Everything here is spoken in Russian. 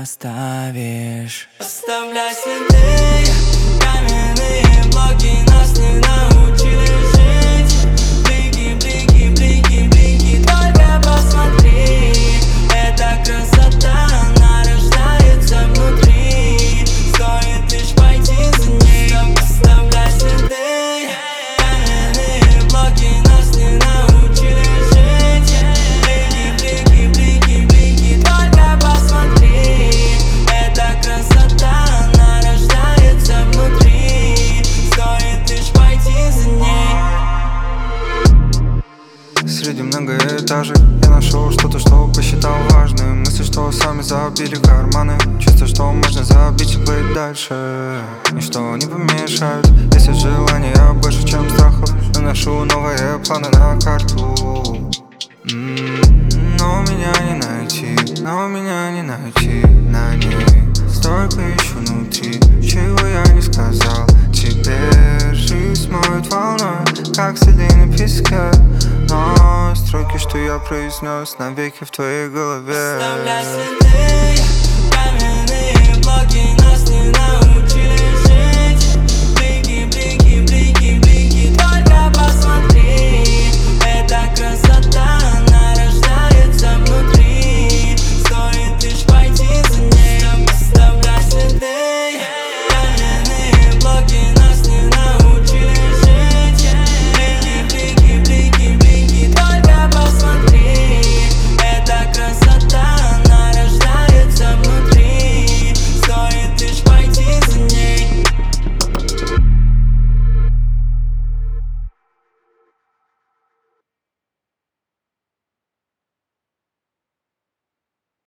оставишь. Оставляй следы, каменные блоки нас не научили жить. Блики, блики, блики, блики, только посмотри. Эта красота, она рождается внутри. Стоит лишь пойти за ней. Оставляй следы, каменные блоки нас не научили жить. Блики, блики, блики, блики, только посмотри. Эта красота, она рождается внутри. Стоит лишь пойти за ней. Среди многоэтажек я нашел что-то, что посчитал важным. Мысли, что сами забили карманы. Чувство, что можно забить и плыть дальше. Ничто не помешает, если желание больше, чем страхов. Наношу новые планы на карту. Но меня не найти, но меня не найти на ней. Столько еще внутри, чего я не сказал. Теперь жизнь смоет волной, как следы на песке. Но строки, что я произнес, навеки в твоей голове. Оставляй следы, каменные блоки нас не научили